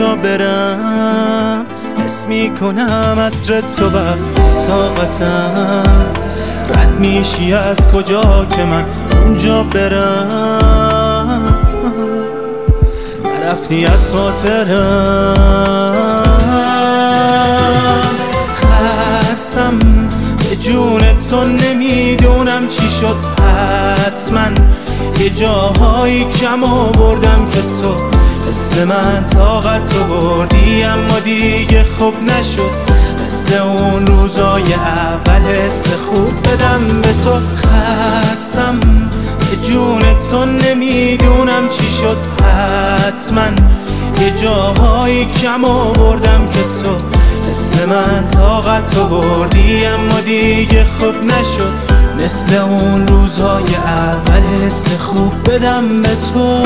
کجا برم، حس میکنم عطر تو بر طاقتم. رد میشی از کجا که من اونجا برم، نرفتی از خاطرم. خستم به جون تو، نمیدونم چی شد. حتما یه جاهایی کم آوردم که تو مثل من طاقت آوردی، اما دیگه خوب نشد. مثل اون روزای اول حس خوب بدم به تو. خستم به جون تو، نمیدونم چی شد. حتما یه جاهایی کم آوردم که تو مثل من طاقت آوردی، اما دیگه خوب نشد. مثل اون روزهای اول حس خوب بدم به تو.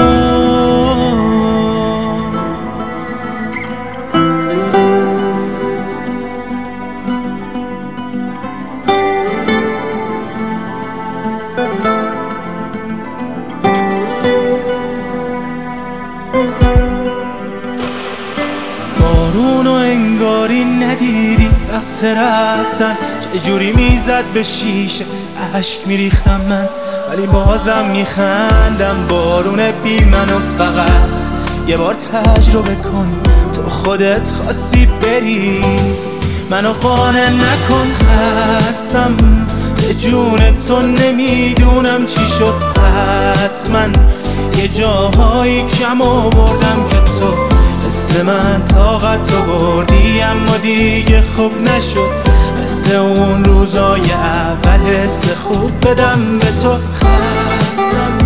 بارونو انگاری ندیدی وقت رفتن، چجوری میزد به شیشه اشک میریختم من، ولی بازم میخندم. بارون بی منو فقط یه بار تجربه کن، تو خودت خواستی بری منو قانع نکن. خستم به جون تو، نمیدونم چی شد. حتما یه جاهایی کم آوردم که تو مثل من طاقت آوردی، اما دیگه خوب نشد. مثل اون روزای اول حس خوب بدم به تو. خستم